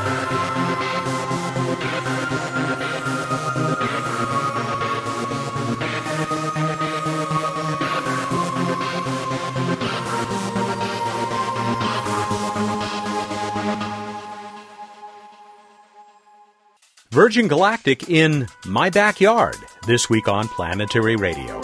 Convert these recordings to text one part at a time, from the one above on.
Virgin Galactic in My Backyard, this week on Planetary Radio.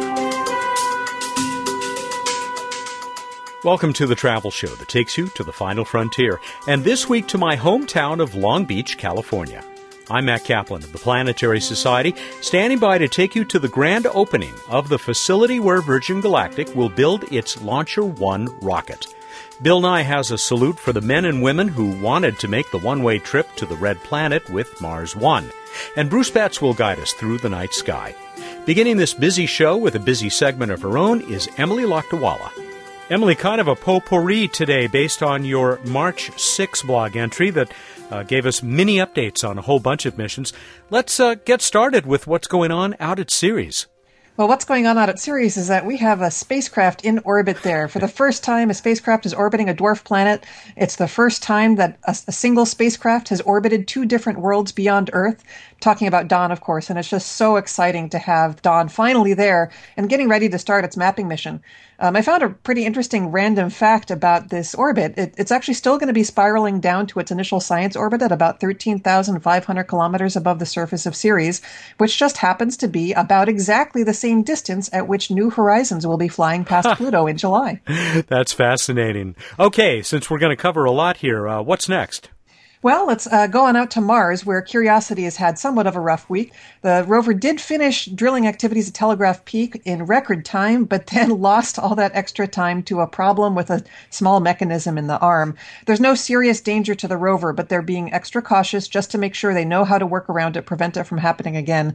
Welcome to the travel show that takes you to the final frontier, and this week to my hometown of Long Beach, California. I'm Matt Kaplan of the Planetary Society, standing by to take you to the grand opening of the facility where Virgin Galactic will build its Launcher One rocket. Bill Nye has a salute for the men and women who wanted to make the one-way trip to the Red Planet with Mars One. And Bruce Betts will guide us through the night sky. Beginning this busy show with a busy segment of her own is Emily Lakdawalla. Emily, kind of a potpourri today based on your March 6 blog entry that gave us mini updates on a whole bunch of missions. Let's get started with what's going on out at Ceres. Well, what's going on out at Ceres is that we have a spacecraft in orbit there. For the first time, a spacecraft is orbiting a dwarf planet. It's the first time that a single spacecraft has orbited two different worlds beyond Earth. Talking about Dawn, of course, and it's just so exciting to have Dawn finally there and getting ready to start its mapping mission. I found a pretty interesting random fact about this orbit. It's actually still going to be spiraling down to its initial science orbit at about 13,500 kilometers above the surface of Ceres, which just happens to be about exactly the same distance at which New Horizons will be flying past Pluto in July. That's fascinating. Okay, since we're going to cover a lot here, what's next? Well, let's go on out to Mars, where Curiosity has had somewhat of a rough week. The rover did finish drilling activities at Telegraph Peak in record time, but then lost all that extra time to a problem with a small mechanism in the arm. There's no serious danger to the rover, but they're being extra cautious just to make sure they know how to work around it, prevent it from happening again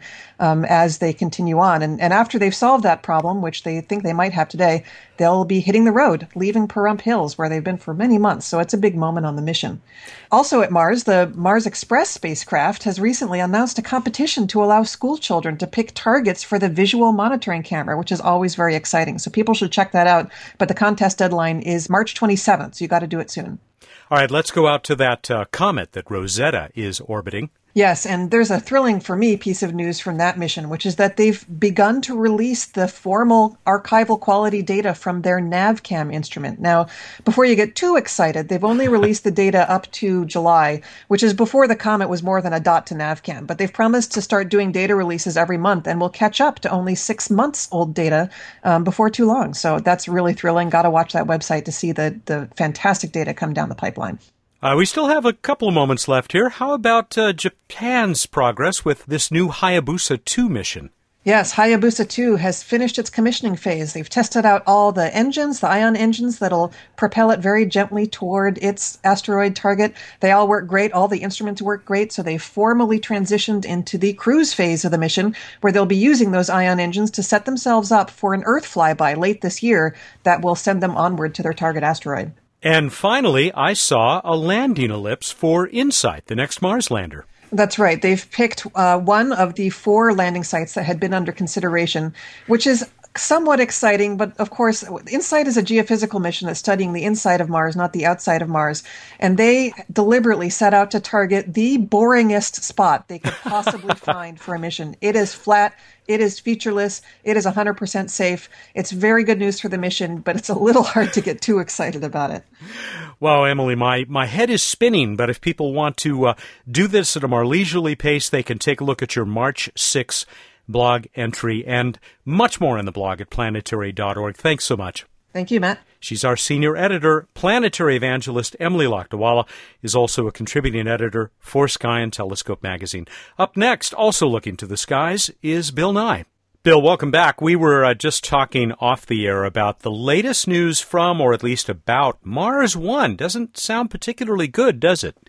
as they continue on. And after they've solved that problem, which they think they might have today, they'll be hitting the road, leaving Pahrump Hills, where they've been for many months. So it's a big moment on the mission. Also at Mars, the Mars Express spacecraft has recently announced a competition to allow school children to pick targets for the visual monitoring camera, which is always very exciting. So people should check that out. But the contest deadline is March 27th, so you got to do it soon. All right, let's go out to that comet that Rosetta is orbiting. Yes, and there's a thrilling, for me, piece of news from that mission, which is that they've begun to release the formal archival quality data from their NavCam instrument. Now, before you get too excited, they've only released the data up to July, which is before the comet was more than a dot to NavCam. But they've promised to start doing data releases every month, and we'll catch up to only 6 months old data before too long. So that's really thrilling. Got to watch that website to see the fantastic data come down the pipeline. We still have a couple of moments left here. How about Japan's progress with this new Hayabusa 2 mission? Yes, Hayabusa 2 has finished its commissioning phase. They've tested out all the engines, the ion engines that'll propel it very gently toward its asteroid target. They all work great. All the instruments work great. So they formally transitioned into the cruise phase of the mission, where they'll be using those ion engines to set themselves up for an Earth flyby late this year that will send them onward to their target asteroid. And finally, I saw a landing ellipse for InSight, the next Mars lander. That's right. They've picked one of the 4 landing sites that had been under consideration, which is somewhat exciting, but of course, InSight is a geophysical mission that's studying the inside of Mars, not the outside of Mars. And they deliberately set out to target the boringest spot they could possibly find for a mission. It is flat. It is featureless. It is 100% safe. It's very good news for the mission, but it's a little hard to get too excited about it. Well, Emily, my head is spinning, but if people want to do this at a more leisurely pace, they can take a look at your March 6 blog entry and much more in the blog at planetary.org. Thanks so much. Thank you, Matt. She's our senior editor. Planetary evangelist Emily Lakdawalla is also a contributing editor for Sky and Telescope magazine. Up next, also looking to the skies, is Bill Nye. Bill, welcome back. We were just talking off the air about the latest news from, or at least about, Mars One. Doesn't sound particularly good, does it?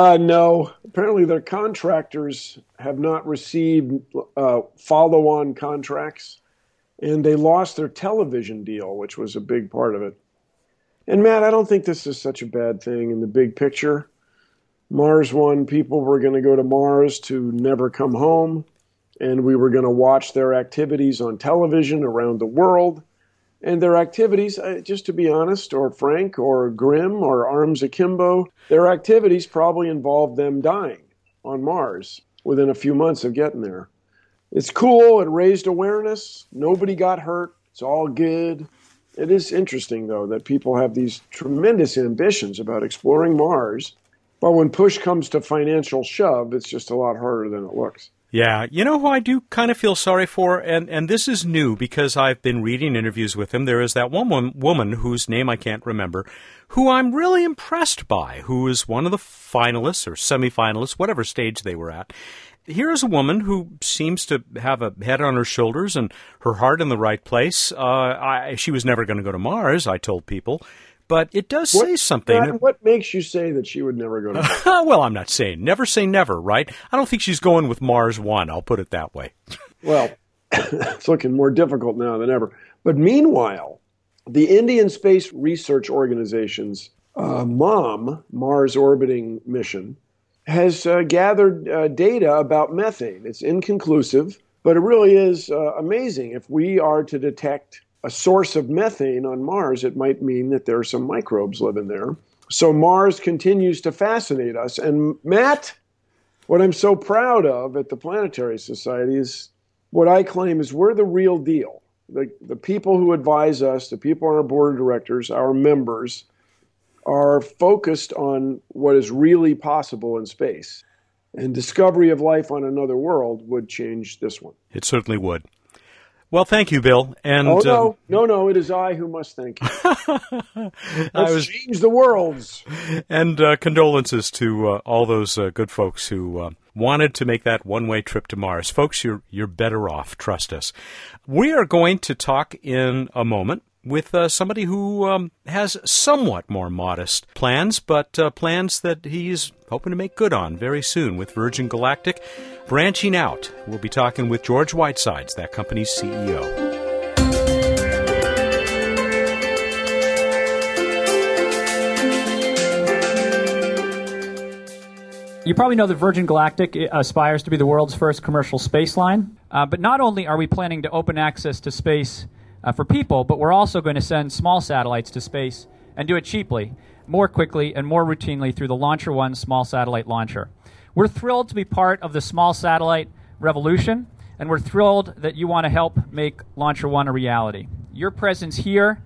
No. Apparently their contractors have not received follow-on contracts, and they lost their television deal, which was a big part of it. And Matt, I don't think this is such a bad thing in the big picture. Mars One, people were going to go to Mars to never come home, and we were going to watch their activities on television around the world. And their activities, just to be honest, or frank, or grim, or arms akimbo, their activities probably involved them dying on Mars within a few months of getting there. It's cool. It raised awareness. Nobody got hurt. It's all good. It is interesting, though, that people have these tremendous ambitions about exploring Mars, but when push comes to financial shove, it's just a lot harder than it looks. Yeah, you know who I do kind of feel sorry for, and this is new because I've been reading interviews with him. There is that one woman whose name I can't remember, who I'm really impressed by, who is one of the finalists or semifinalists, whatever stage they were at. Here's a woman who seems to have a head on her shoulders and her heart in the right place. She was never going to go to Mars, I told people. But it does say something. What makes you say that she would never go to Mars? Well, I'm not saying never say never, right? I don't think she's going with Mars 1. I'll put it that way. Well, it's looking more difficult now than ever. But meanwhile, the Indian Space Research Organization's MOM, Mars Orbiting Mission, has gathered data about methane. It's inconclusive, but it really is amazing. If we are to detect a source of methane on Mars, it might mean that there are some microbes living there. So Mars continues to fascinate us. And Matt, what I'm so proud of at the Planetary Society is what I claim is we're the real deal. The people who advise us, the people on our board of directors, our members, are focused on what is really possible in space. And discovery of life on another world would change this one. It certainly would. Well, thank you, Bill. And no, it is I who must thank you. Let's change the worlds. And condolences to all those good folks who wanted to make that one-way trip to Mars. Folks, you're better off. Trust us. We are going to talk in a moment with somebody who has somewhat more modest plans, but plans that he's hoping to make good on very soon with Virgin Galactic. Branching out, we'll be talking with George Whitesides, that company's CEO. You probably know that Virgin Galactic aspires to be the world's first commercial space line. But not only are we planning to open access to space for people, but we're also going to send small satellites to space and do it cheaply, more quickly, and more routinely through the Launcher One small satellite launcher. We're thrilled to be part of the small satellite revolution, and we're thrilled that you want to help make Launcher One a reality. Your presence here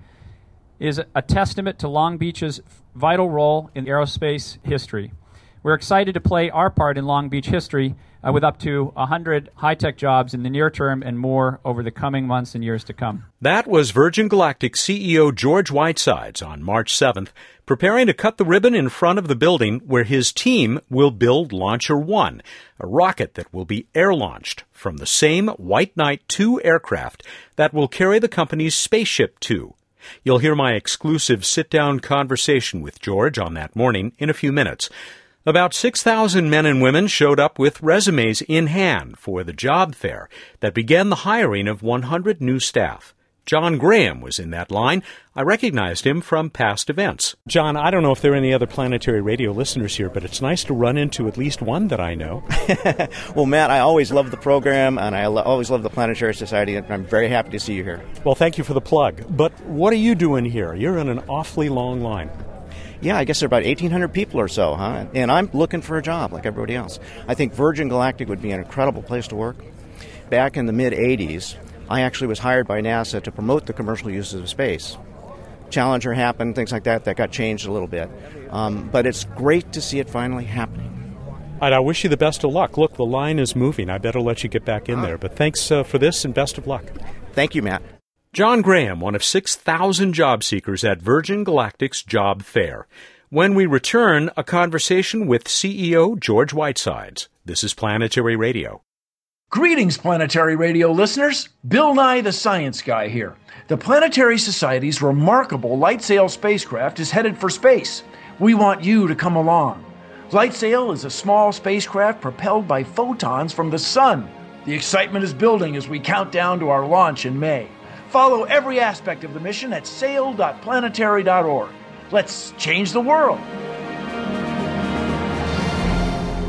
is a testament to Long Beach's vital role in aerospace history. We're excited to play our part in Long Beach history with up to 100 high-tech jobs in the near term and more over the coming months and years to come. That was Virgin Galactic CEO George Whitesides on March 7th, preparing to cut the ribbon in front of the building where his team will build Launcher One, a rocket that will be air-launched from the same White Knight 2 aircraft that will carry the company's Spaceship Two. You'll hear my exclusive sit-down conversation with George on that morning in a few minutes. About 6,000 men and women showed up with resumes in hand for the job fair that began the hiring of 100 new staff. John Graham was in that line. I recognized him from past events. John, I don't know if there are any other Planetary Radio listeners here, but it's nice to run into at least one that I know. Well, Matt, I always love the program, and I always love the Planetary Society, and I'm very happy to see you here. Well, thank you for the plug. But what are you doing here? You're in an awfully long line. Yeah, I guess there are about 1,800 people or so, huh? And I'm looking for a job like everybody else. I think Virgin Galactic would be an incredible place to work. Back in the mid-'80s, I actually was hired by NASA to promote the commercial uses of space. Challenger happened, things like that got changed a little bit. But it's great to see it finally happening. I wish you the best of luck. Look, the line is moving. I better let you get back in there. But thanks for this and best of luck. Thank you, Matt. John Graham, one of 6,000 job seekers at Virgin Galactic's job fair. When we return, a conversation with CEO George Whitesides. This is Planetary Radio. Greetings, Planetary Radio listeners. Bill Nye, the Science Guy here. The Planetary Society's remarkable LightSail spacecraft is headed for space. We want you to come along. LightSail is a small spacecraft propelled by photons from the sun. The excitement is building as we count down to our launch in May. Follow every aspect of the mission at sail.planetary.org. Let's change the world.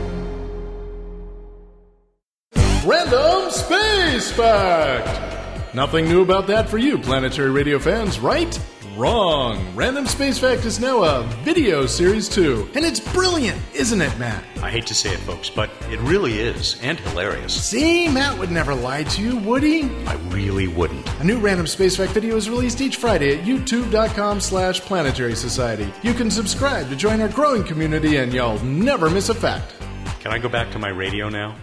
Random Space Fact. Nothing new about that for you, Planetary Radio fans, right? Wrong. Random Space Fact is now a video series too. And it's brilliant, isn't it, Matt? I hate to say it, folks, but it really is, and hilarious. See, Matt would never lie to you, would he? I really wouldn't. A new Random Space Fact video is released each Friday at youtube.com/Planetary Society. You can subscribe to join our growing community and you'll never miss a fact. Can I go back to my radio now?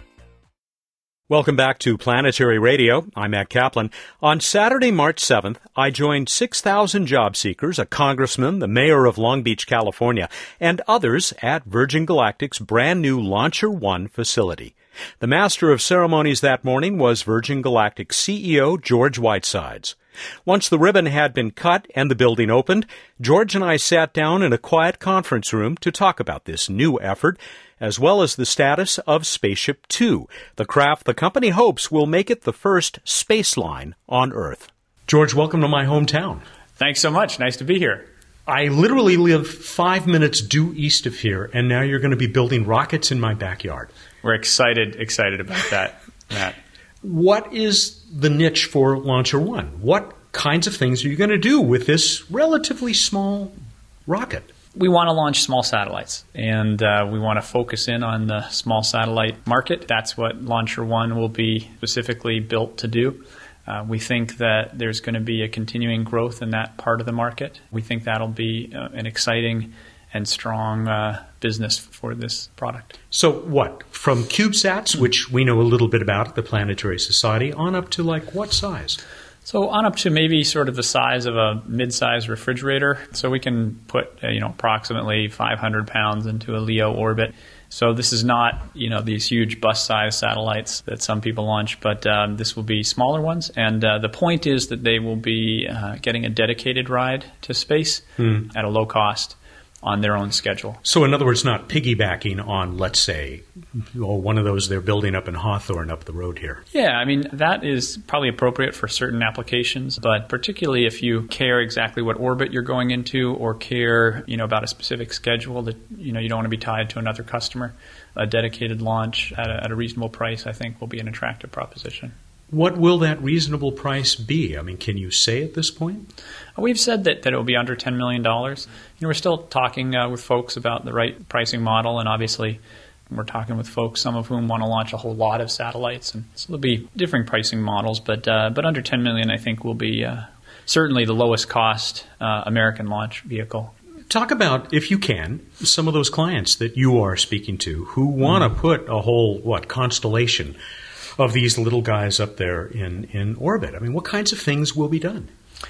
Welcome back to Planetary Radio. I'm Matt Kaplan. On Saturday, March 7th, I joined 6,000 job seekers, a congressman, the mayor of Long Beach, California, and others at Virgin Galactic's brand new Launcher One facility. The master of ceremonies that morning was Virgin Galactic CEO George Whitesides. Once the ribbon had been cut and the building opened, George and I sat down in a quiet conference room to talk about this new effort, as well as the status of Spaceship Two, the craft the company hopes will make it the first space line on Earth. George, welcome to my hometown. Thanks so much. Nice to be here. I literally live 5 minutes due east of here, and now you're going to be building rockets in my backyard. We're excited about that, Matt. What is the niche for Launcher One? What kinds of things are you going to do with this relatively small rocket? We want to launch small satellites, and we want to focus in on the small satellite market. That's what Launcher One will be specifically built to do. We think that there's going to be a continuing growth in that part of the market. We think that'll be an exciting and strong business for this product. So what? From CubeSats, which we know a little bit about at the Planetary Society, on up to like what size? So on up to maybe sort of the size of a mid-size refrigerator. So we can put approximately 500 pounds into a LEO orbit. So this is not these huge bus-sized satellites that some people launch, but this will be smaller ones. And the point is that they will be getting a dedicated ride to space at a low cost on their own schedule. So in other words, not piggybacking on, let's say, one of those they're building up in Hawthorne up the road here. Yeah, I mean, that is probably appropriate for certain applications, but particularly if you care exactly what orbit you're going into or care, about a specific schedule that, you don't want to be tied to another customer, a dedicated launch at a reasonable price, I think, will be an attractive proposition. What will that reasonable price be? I mean, can you say at this point? We've said that it will be under $10 million. We're still talking with folks about the right pricing model, and obviously we're talking with folks, some of whom want to launch a whole lot of satellites. And so there'll be different pricing models, but under $10 million, I think, will be certainly the lowest cost American launch vehicle. Talk about, if you can, some of those clients that you are speaking to who want to put a whole, constellation of these little guys up there in orbit. I mean, what kinds of things will be done?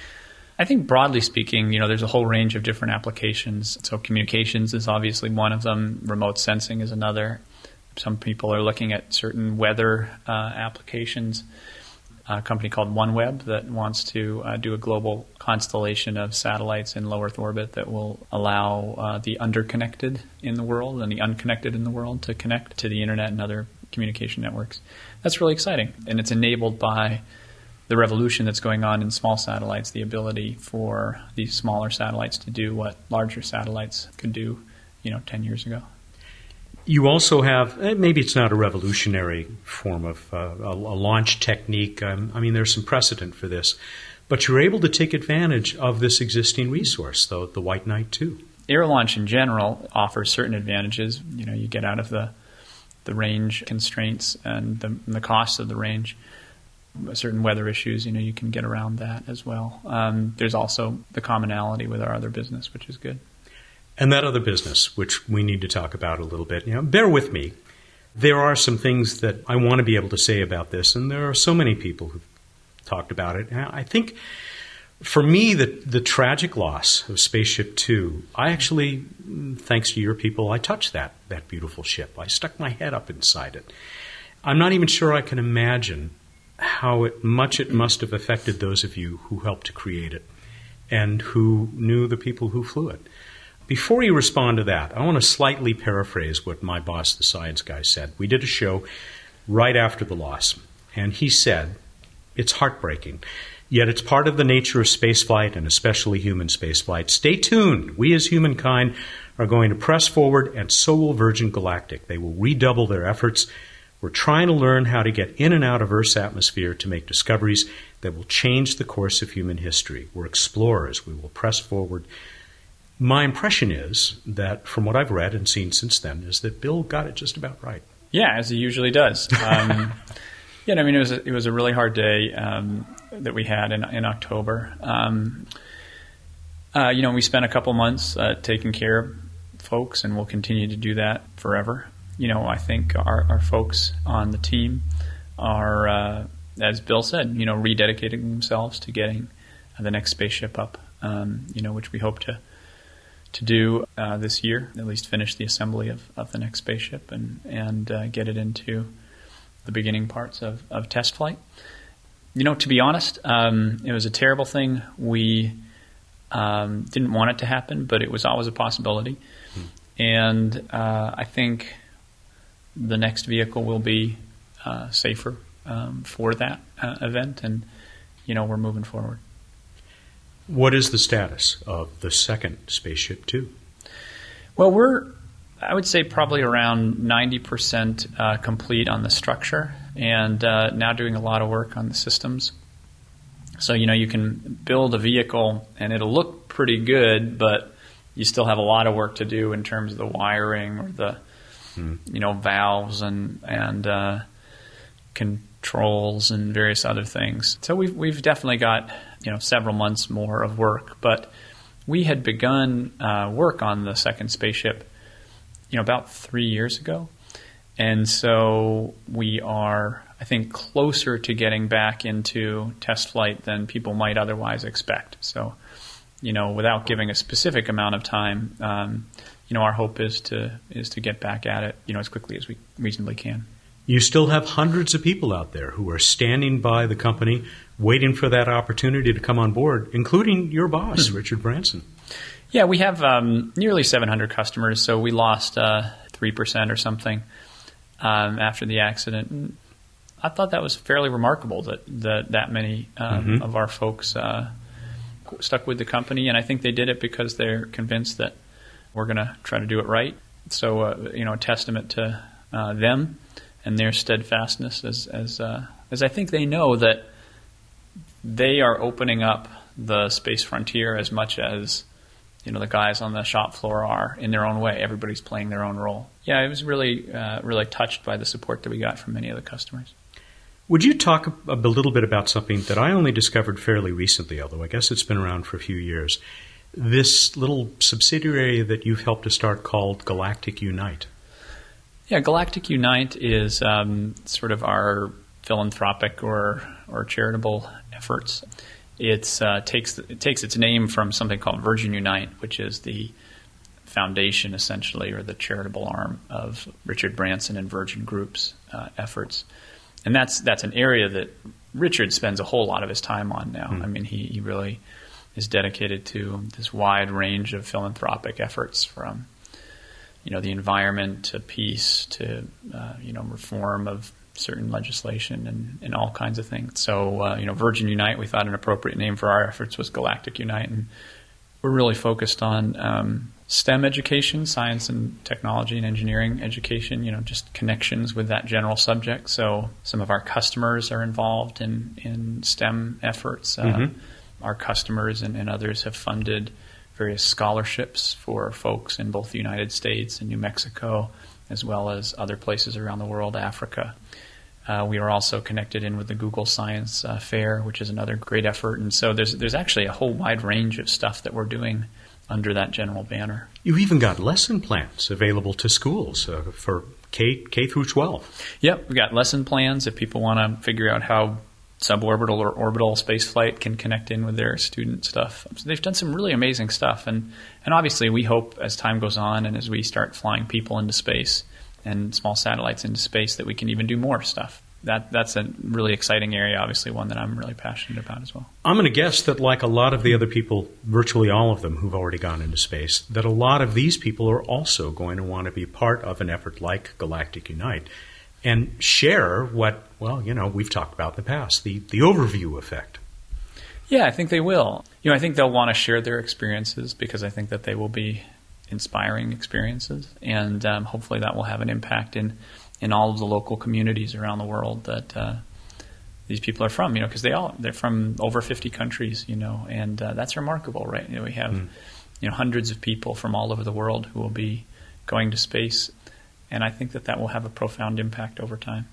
I think broadly speaking, there's a whole range of different applications. So communications is obviously one of them. Remote sensing is another. Some people are looking at certain weather applications. A company called OneWeb that wants to do a global constellation of satellites in low Earth orbit that will allow the underconnected in the world and the unconnected in the world to connect to the internet and other communication networks. That's really exciting, and it's enabled by the revolution that's going on in small satellites, the ability for these smaller satellites to do what larger satellites could do, 10 years ago. You also have, maybe it's not a revolutionary form of a launch technique. I mean, there's some precedent for this, but you're able to take advantage of this existing resource, though, the White Knight 2. Air launch in general offers certain advantages. You get out of the range constraints and the cost of the range. Certain weather issues, you can get around that as well. There's also the commonality with our other business, which is good. And that other business, which we need to talk about a little bit, bear with me. There are some things that I want to be able to say about this, and there are so many people who've talked about it. I think, for me, the tragic loss of Spaceship Two, I actually, thanks to your people, I touched that beautiful ship. I stuck my head up inside it. I'm not even sure I can imagine how much it must have affected those of you who helped to create it and who knew the people who flew it. Before you respond to that, I want to slightly paraphrase what my boss, the science guy, said. We did a show right after the loss, and he said, "It's heartbreaking, yet it's part of the nature of spaceflight, and especially human spaceflight. Stay tuned. We as humankind are going to press forward, and so will Virgin Galactic. They will redouble their efforts We're trying to learn how to get in and out of Earth's atmosphere to make discoveries that will change the course of human history. We're explorers. We will press forward. My impression is that, from what I've read and seen since then, is that Bill got it just about right. Yeah, as he usually does. It was a really hard day that we had in October. We spent a couple months taking care of folks, and we'll continue to do that forever. I think our folks on the team are, as Bill said, rededicating themselves to getting the next spaceship up, which we hope to do this year, at least finish the assembly of the next spaceship and get it into the beginning parts of test flight. To be honest, it was a terrible thing. We didn't want it to happen, but it was always a possibility. And I think the next vehicle will be safer for that event, and we're moving forward. What is the status of the second Spaceship Two? Well, I would say probably around 90% complete on the structure, and now doing a lot of work on the systems. So, you can build a vehicle and it'll look pretty good, but you still have a lot of work to do in terms of the wiring or the valves and controls and various other things. So we've definitely got several months more of work, but we had begun work on the second spaceship about 3 years ago, and so we are, I think, closer to getting back into test flight than people might otherwise expect. So without giving a specific amount of time, our hope is to get back at it, as quickly as we reasonably can. You still have hundreds of people out there who are standing by the company, waiting for that opportunity to come on board, including your boss, Richard Branson. Yeah, we have nearly 700 customers, so we lost 3% or something after the accident. And I thought that was fairly remarkable that many of our folks stuck with the company, and I think they did it because they're convinced that we're going to try to do it right. So, a testament to them and their steadfastness, as I think they know that they are opening up the space frontier as much as the guys on the shop floor are in their own way. Everybody's playing their own role. Yeah, I was really touched by the support that we got from many of the customers. Would you talk a little bit about something that I only discovered fairly recently, although I guess it's been around for a few years, this little subsidiary that you've helped to start called Galactic Unite? Yeah, Galactic Unite is sort of our philanthropic or charitable efforts. It takes its name from something called Virgin Unite, which is the foundation, essentially, or the charitable arm of Richard Branson and Virgin Group's efforts. And that's an area that Richard spends a whole lot of his time on now. I mean, he really is dedicated to this wide range of philanthropic efforts, from the environment to peace to reform of certain legislation and all kinds of things. So Virgin Unite, we thought an appropriate name for our efforts was Galactic Unite, and we're really focused on STEM education, science and technology and engineering education, just connections with that general subject. So some of our customers are involved in STEM efforts. Our customers and others have funded various scholarships for folks in both the United States and New Mexico, as well as other places around the world, Africa. We are also connected in with the Google Science Fair, which is another great effort. And so there's actually a whole wide range of stuff that we're doing under that general banner. You've even got lesson plans available to schools for K through 12. Yep, we've got lesson plans if people want to figure out how suborbital or orbital spaceflight can connect in with their student stuff. So they've done some really amazing stuff. And obviously we hope as time goes on and as we start flying people into space and small satellites into space that we can even do more stuff. That's a really exciting area, obviously one that I'm really passionate about as well. I'm going to guess that, like a lot of the other people, virtually all of them who've already gone into space, that a lot of these people are also going to want to be part of an effort like Galactic Unite and share what, we've talked about in the past, the overview effect. Yeah, I think they will. I think they'll want to share their experiences because I think that they will be inspiring experiences, and hopefully that will have an impact in in all of the local communities around the world that these people are from, because they're from over 50 countries, and that's remarkable, right? We have, hundreds of people from all over the world who will be going to space, and I think that will have a profound impact over time.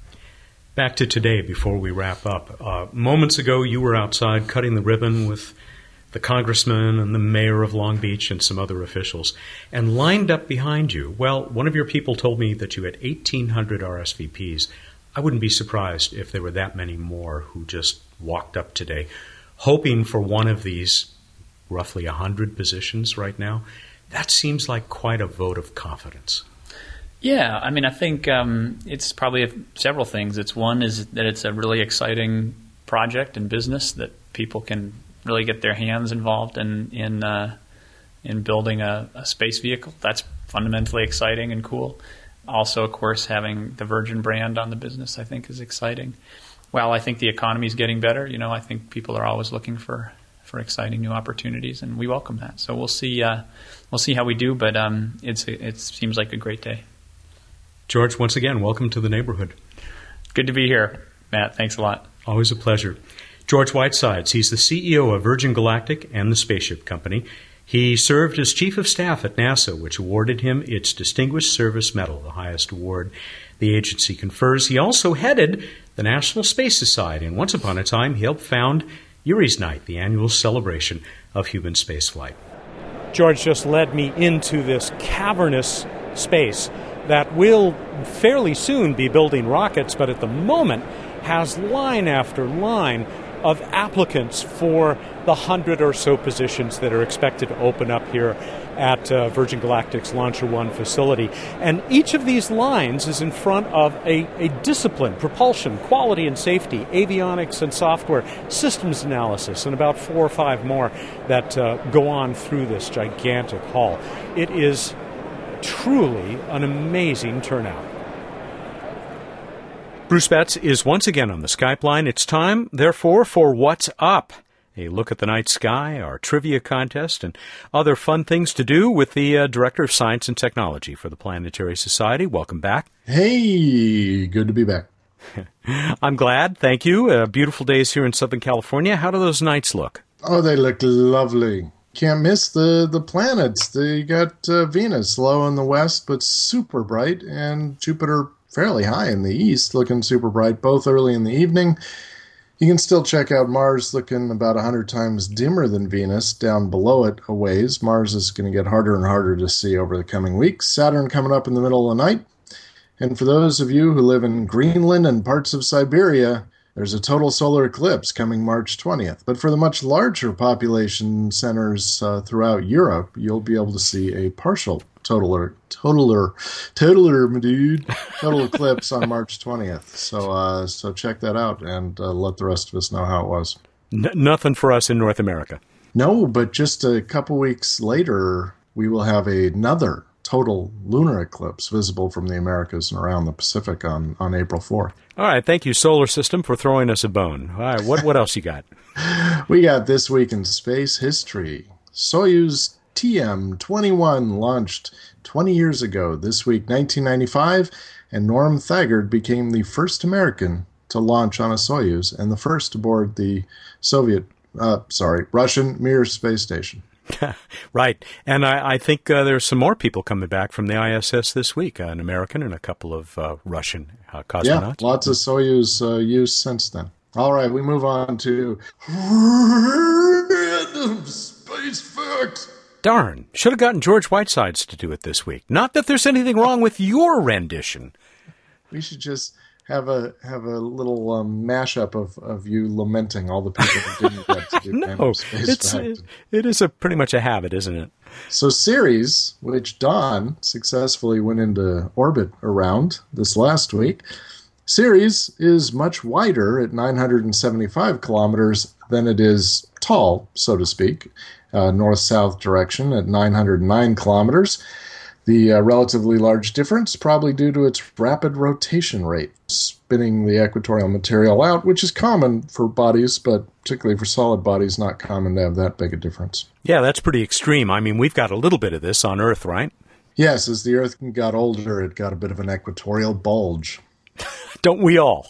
Back to today before we wrap up. Moments ago, you were outside cutting the ribbon with the congressman and the mayor of Long Beach and some other officials, and lined up behind you. Well, one of your people told me that you had 1,800 RSVPs. I wouldn't be surprised if there were that many more who just walked up today, hoping for one of these roughly 100 positions right now. That seems like quite a vote of confidence. Yeah, I think it's probably several things. One is that it's a really exciting project and business that people can really get their hands involved in building a space vehicle. That's fundamentally exciting and cool. Also, of course, having the Virgin brand on the business, I think, is exciting. Well, I think the economy is getting better. I think people are always looking for exciting new opportunities, and we welcome that. So we'll see how we do, but it seems like a great day. George, once again, welcome to the neighborhood. Good to be here, Matt. Thanks a lot. Always a pleasure. George Whitesides, he's the CEO of Virgin Galactic and the Spaceship Company. He served as Chief of Staff at NASA, which awarded him its Distinguished Service Medal, the highest award the agency confers. He also headed the National Space Society, and once upon a time, he helped found Yuri's Night, the annual celebration of human spaceflight. George just led me into this cavernous space that will fairly soon be building rockets, but at the moment has line after line of applicants for the 100 or so positions that are expected to open up here at Virgin Galactic's Launcher One facility. And each of these lines is in front of a discipline: propulsion, quality and safety, avionics and software, systems analysis, and about 4 or 5 more that go on through this gigantic hall. It is truly an amazing turnout. Bruce Betts is once again on the Skype line. It's time, therefore, for What's Up? A look at the night sky, our trivia contest, and other fun things to do with the Director of Science and Technology for the Planetary Society. Welcome back. Hey, good to be back. I'm glad. Thank you. Beautiful days here in Southern California. How do those nights look? Oh, they look lovely. Can't miss the planets. They got Venus low in the west, but super bright, and Jupiter fairly high in the east, looking super bright, both early in the evening. You can still check out Mars, looking about 100 times dimmer than Venus, down below it a ways. Mars is going to get harder and harder to see over the coming weeks. Saturn coming up in the middle of the night. And for those of you who live in Greenland and parts of Siberia, there's a total solar eclipse coming March 20th. But for the much larger population centers throughout Europe, you'll be able to see a partial total eclipse on March 20th. So check that out and let the rest of us know how it was. Nothing for us in North America. No, but just a couple weeks later, we will have another total lunar eclipse visible from the Americas and around the Pacific on April 4th. All right. Thank you, Solar System, for throwing us a bone. All right. What else you got? We got This Week in Space History. Soyuz TM-21 launched 20 years ago, this week, 1995, and Norm Thagard became the first American to launch on a Soyuz and the first aboard the Russian Mir space station. Right. And I think there's some more people coming back from the ISS this week, an American and a couple of Russian cosmonauts. Yeah, lots of Soyuz use since then. All right, we move on to Random Space Facts. Darn, should have gotten George Whitesides to do it this week. Not that there's anything wrong with your rendition. We should just have a little mashup of you lamenting all the people who didn't get to do No, it is pretty much a habit, isn't it? So Ceres, which Dawn successfully went into orbit around this last week, Ceres is much wider at 975 kilometers than it is tall, so to speak, north-south direction at 909 kilometers. The relatively large difference probably due to its rapid rotation rate, spinning the equatorial material out, which is common for bodies, but particularly for solid bodies, not common to have that big a difference. Yeah, that's pretty extreme. I mean, we've got a little bit of this on Earth, right? Yes, as the Earth got older, it got a bit of an equatorial bulge. Don't we all?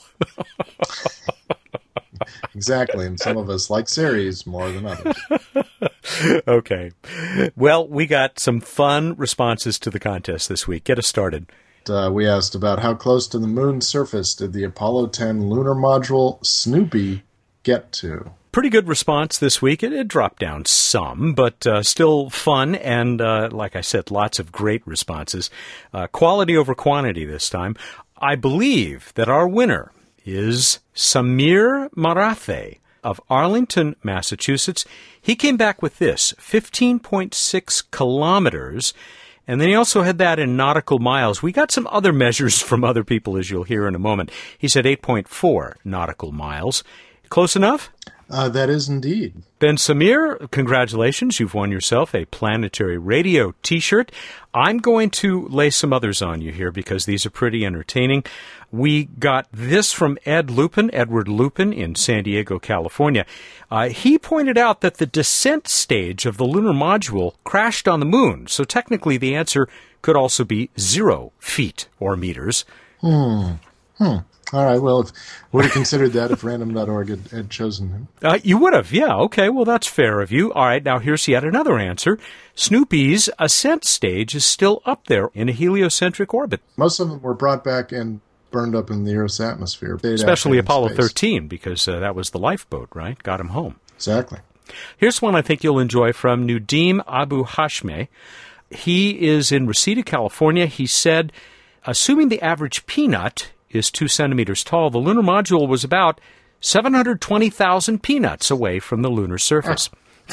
Exactly, and some of us like Ceres more than others. Okay. Well, we got some fun responses to the contest this week. Get us started. We asked about how close to the moon's surface did the Apollo 10 lunar module Snoopy get to? Pretty good response this week. It dropped down some, but still fun, and like I said, lots of great responses. Quality over quantity this time. I believe that our winner is Samir Marathe of Arlington, Massachusetts. He came back with this, 15.6 kilometers, and then he also had that in nautical miles. We got some other measures from other people, as you'll hear in a moment. He said 8.4 nautical miles. Close enough? That is indeed. Ben Samir, congratulations. You've won yourself a Planetary Radio T-shirt. I'm going to lay some others on you here because these are pretty entertaining. We got this from Edward Lupin in San Diego, California. He pointed out that the descent stage of the lunar module crashed on the moon, so technically the answer could also be 0 feet or meters. All right, well, would have considered that if random.org had chosen him. You would have, yeah. Okay, well, that's fair of you. All right, now here's yet another answer. Snoopy's ascent stage is still up there in a heliocentric orbit. Most of them were brought back and burned up in the Earth's atmosphere. Especially Apollo 13, because that was the lifeboat, right? Got him home. Exactly. Here's one I think you'll enjoy from Nudim Abu Hashme. He is in Reseda, California. He said, assuming the average peanut is 2 centimeters tall, the lunar module was about 720,000 peanuts away from the lunar surface.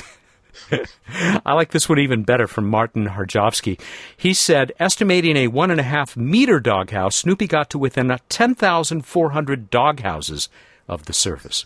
I like this one even better from Martin Harjovsky. He said, estimating a 1.5 meter doghouse, Snoopy got to within 10,400 doghouses of the surface.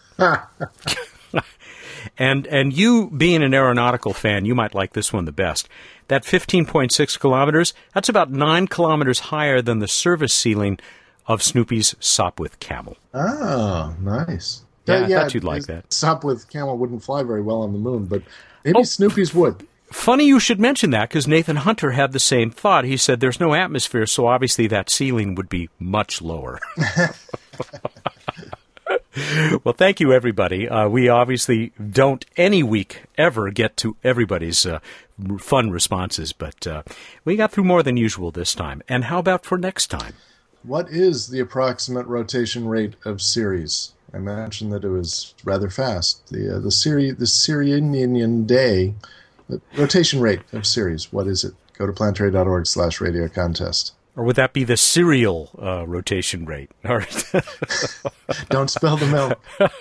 And you, being an aeronautical fan, you might like this one the best. That 15.6 kilometers, that's about 9 kilometers higher than the service ceiling of Snoopy's Sopwith Camel. Oh, nice. Yeah, I thought you'd like that. Sopwith Camel wouldn't fly very well on the moon, but maybe Snoopy's would. Funny you should mention that, because Nathan Hunter had the same thought. He said there's no atmosphere, so obviously that ceiling would be much lower. Well, thank you, everybody. We obviously don't any week ever get to everybody's fun responses, but we got through more than usual this time. And how about for next time? What is the approximate rotation rate of Ceres? I mentioned that it was rather fast. The Sirian day, the rotation rate of Ceres, what is it? Go to planetary.org/radio contest. Or would that be the serial rotation rate? All right. Don't spill the milk.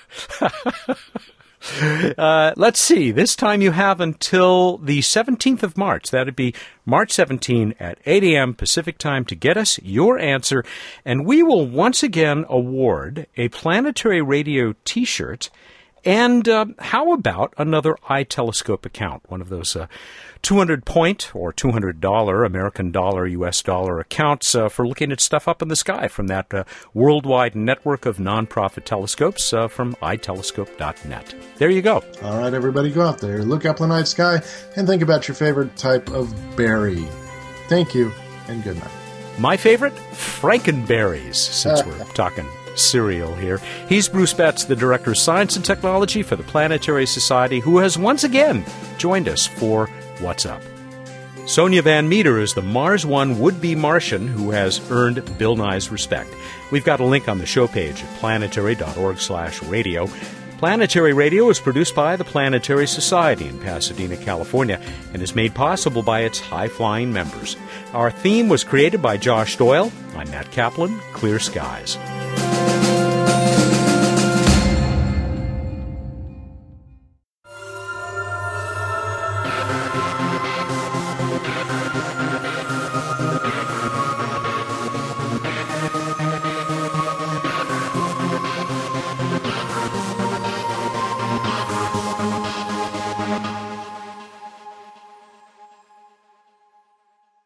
Let's see. This time you have until the 17th of March. That would be March 17 at 8 a.m. Pacific time to get us your answer. And we will once again award a Planetary Radio T-shirt. And how about another iTelescope account, one of those 200-point or $200 American dollar, U.S. dollar accounts for looking at stuff up in the sky from that worldwide network of nonprofit telescopes from itelescope.net. There you go. All right, everybody, go out there, look up the night sky, and think about your favorite type of berry. Thank you, and good night. My favorite? Frankenberries, since we're talking cereal here. He's Bruce Betts, the Director of Science and Technology for the Planetary Society, who has once again joined us for What's Up. Sonia Van Meter is the Mars One would-be Martian who has earned Bill Nye's respect. We've got a link on the show page at planetary.org/radio. Planetary Radio is produced by the Planetary Society in Pasadena, California, and is made possible by its high-flying members. Our theme was created by Josh Doyle. I'm Matt Kaplan. Clear skies.